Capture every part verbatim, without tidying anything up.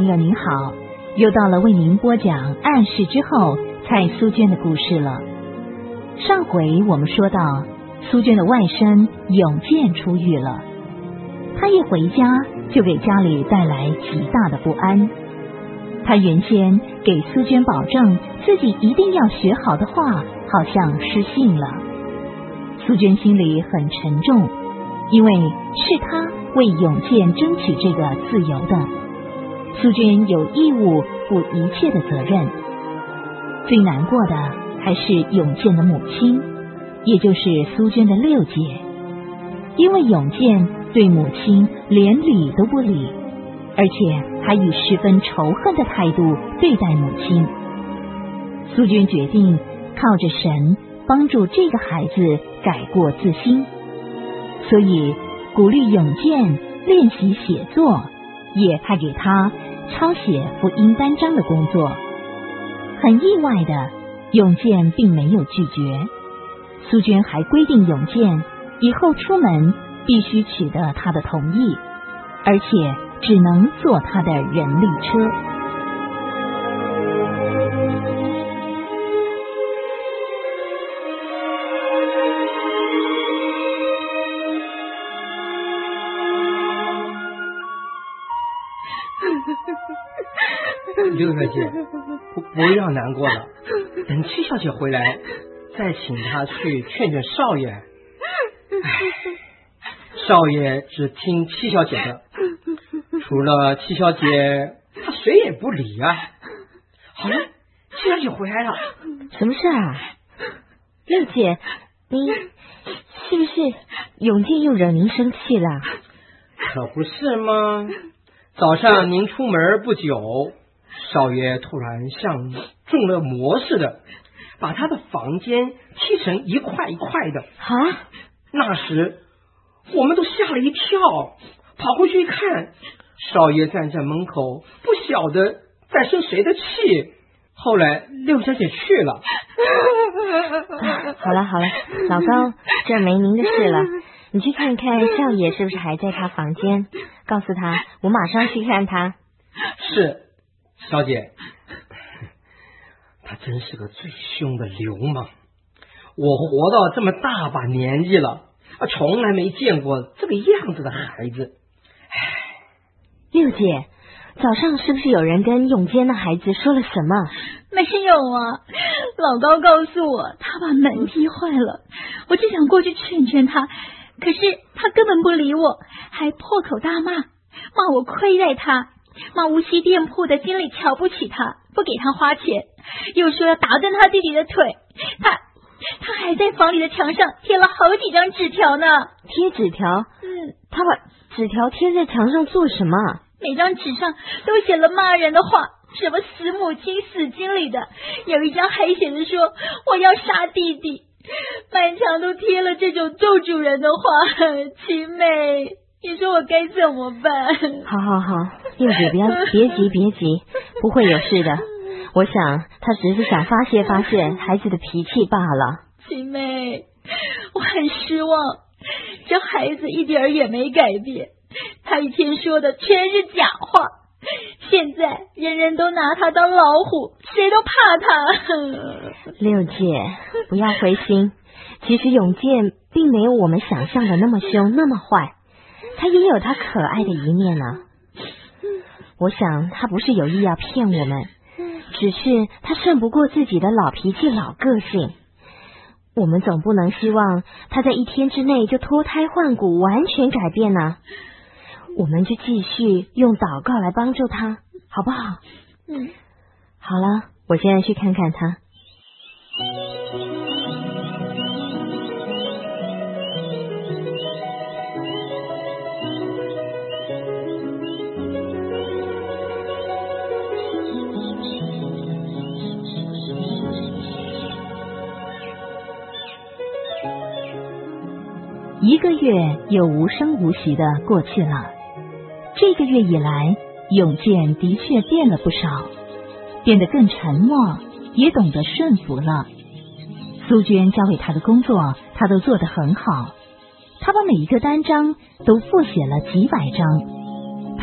朋友您好，又到了为您播讲暗示之后蔡苏娟的故事了。上回我们说到，苏娟的外甥永健出狱了，他一回家就给家里带来极大的不安。他原先给苏娟保证自己一定要学好的话，好像失信了。苏娟心里很沉重，因为是他为永健争取这个自由的，苏娟有义务负一切的责任。最难过的还是永健的母亲，也就是苏娟的六姐，因为永健对母亲连理都不理，而且还以十分仇恨的态度对待母亲。苏娟决定靠着神帮助这个孩子改过自新，所以鼓励永健练习写作，也派给他抄写福音单章的工作。很意外的，永健并没有拒绝。苏娟还规定永健以后出门必须取得他的同意，而且只能坐他的人力车。 六月姐，不不要难过了，等七小姐回来，再请她去劝劝少爷。少爷只听七小姐的，除了七小姐，他谁也不理啊。好了，七小姐回来了。 什么事啊？六姐，你是不是永健又惹您生气了？ 可不是吗？早上您出门不久，少爷突然像中了魔似的，把他的房间砌成一块一块的。 啊！ 那时我们都吓了一跳，跑过去一看，少爷站在门口，不晓得在生谁的气。后来六小姐去了。 啊、好了好了，老高，这没您的事了，你去看看少爷是不是还在他房间，告诉他我马上去看他。 是，小姐，他真是个最凶的流氓。我活到这么大把年纪了，啊，从来没见过这个样子的孩子。 六姐，早上是不是有人跟永坚的孩子说了什么？ 没有啊，老高告诉我他把门踢坏了，我就想过去劝劝他，可是他根本不理我，还破口大骂，骂我亏待他，骂无锡店铺的经理瞧不起他，不给他花钱，又说要打断他弟弟的腿。他他还在房里的墙上贴了好几张纸条呢。 贴纸条？ 嗯， 他把纸条贴在墙上做什么？ 每张纸上都写了骂人的话，什么死母亲死经理的，有一张还写着说我要杀弟弟，满墙都贴了这种咒主人的话。晴美，你说我该怎么办？ 好好好，六姐不要别急别急，不会有事的。我想他只是想发泄发泄孩子的脾气罢了。 晴美，我很失望，这孩子一点也没改变，他以前说的全是假话，现在人人都拿他当老虎，谁都怕他。 六姐，不要灰心，其实永健并没有我们想象的那么凶那么坏，他也有他可爱的一面呢。我想他不是有意要骗我们，只是他胜不过自己的老脾气老个性。我们总不能希望他在一天之内就脱胎换骨完全改变呢。我们就继续用祷告来帮助他，好不好？ 嗯， 好了，我现在去看看他。 一个月又无声无息的过去了。这个月以来，永健的确变了不少，变得更沉默，也懂得顺服了。苏娟交给他的工作，他都做得很好。他把每一个单章都复写了几百张，他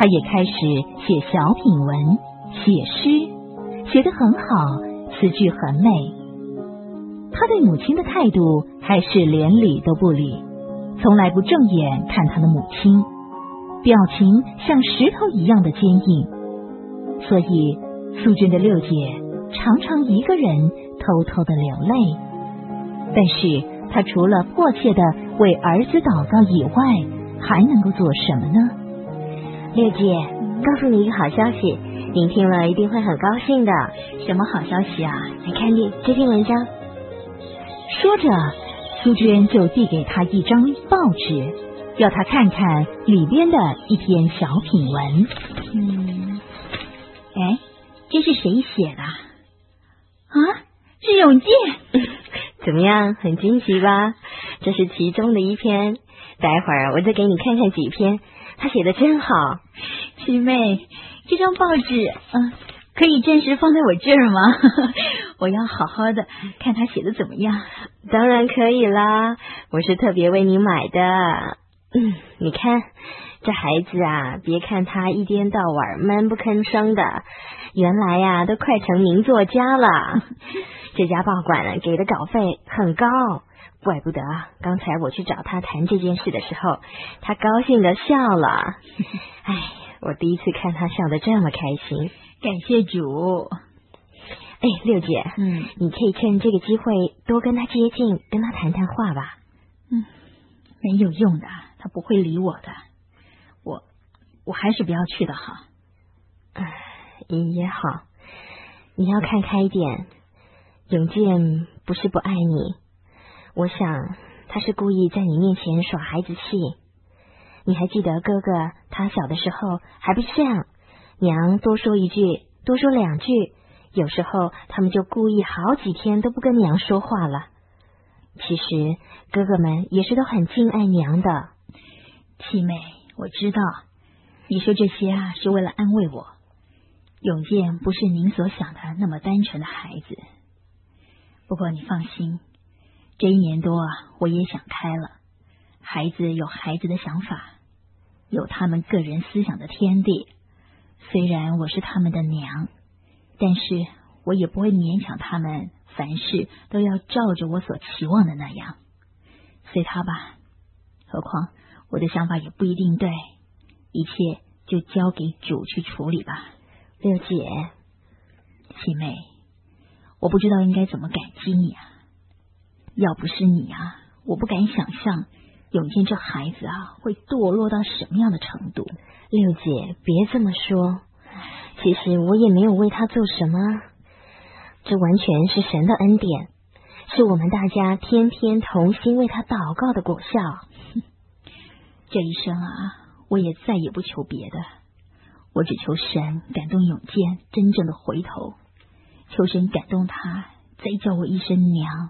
他也开始写小品文，写诗，写得很好，词句很美。他对母亲的态度还是连理都不理，从来不正眼看他的母亲，表情像石头一样的坚硬。所以苏娟的六姐常常一个人偷偷的流泪。但是她除了迫切的为儿子祷告以外，还能够做什么呢？ 六姐，告诉你一个好消息，您听了一定会很高兴的。 什么好消息啊？ 来看这这篇文章。 说着，苏娟就递给他一张报纸，要他看看里边的一篇小品文。 嗯，哎，这是谁写的啊？是永健。 怎么样，很惊奇吧？这是其中的一篇，待会儿我再给你看看几篇，他写的真好。 师妹，这张报纸嗯、呃，可以暂时放在我这儿吗？我要好好的看他写的怎么样。 当然可以啦，我是特别为你买的。嗯，你看这孩子啊，别看他一天到晚闷不吭声的，原来呀、啊、都快成名作家了。这家报馆呢给的稿费很高，怪不得刚才我去找他谈这件事的时候，他高兴的笑了。哎，我第一次看他笑得这么开心。 感谢主。 哎，六姐， 嗯， 你可以趁这个机会多跟他接近，跟他谈谈话吧。 嗯，没有用的，他不会理我的。我我还是不要去的好。 唉，也好，你要看开一点。永健不是不爱你，我想他是故意在你面前耍孩子气。你还记得哥哥他小的时候还不是这样，娘多说一句多说两句，有时候他们就故意好几天都不跟娘说话了。其实哥哥们也是都很敬爱娘的。 七妹，我知道你说这些啊是为了安慰我。永健不是您所想的那么单纯的孩子。不过你放心，这一年多啊，我也想开了。孩子有孩子的想法，有他们个人思想的天地。虽然我是他们的娘，但是我也不会勉强他们凡事都要照着我所期望的那样。随他吧，何况我的想法也不一定对，一切就交给主去处理吧。 六姐， 七妹，我不知道应该怎么感激你啊！要不是你啊，我不敢想象永健这孩子啊会堕落到什么样的程度。 六姐，别这么说，其实我也没有为他做什么，这完全是神的恩典，是我们大家天天同心为他祷告的果效。 这一生啊，我也再也不求别的，我只求神感动永健真正的回头，求神感动他再叫我一声娘。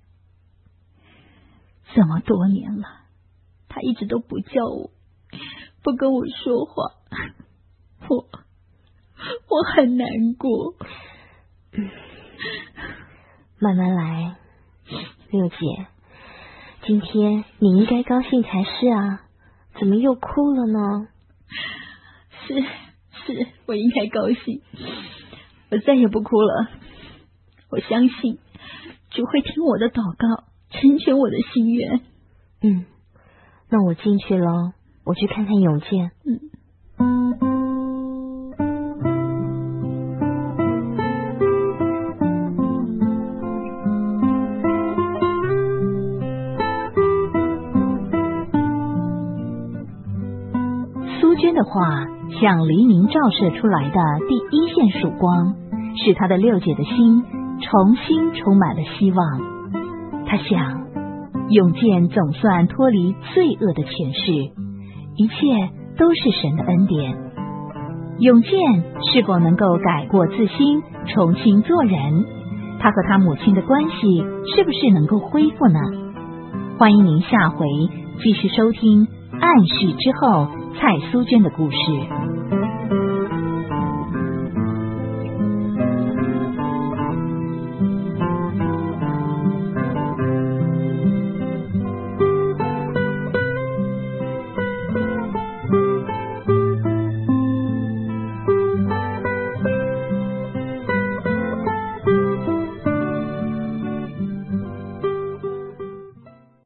这么多年了，他一直都不叫我，不跟我说话，我我很难过。 慢慢来，六姐，今天你应该高兴才是啊，怎么又哭了呢？ 是是，我应该高兴，我再也不哭了。我相信主会听我的祷告，成全我的心愿。 嗯，那我进去咯，我去看看永健。 嗯。 苏娟的话像黎明照射出来的第一线曙光，使她的六姐的心重新充满了希望。她想，永健总算脱离罪恶的权势，一切都是神的恩典。永健是否能够改过自新，重新做人？他和他母亲的关系是不是能够恢复呢？欢迎您下回继续收听《暗示之后》蔡苏娟的故事。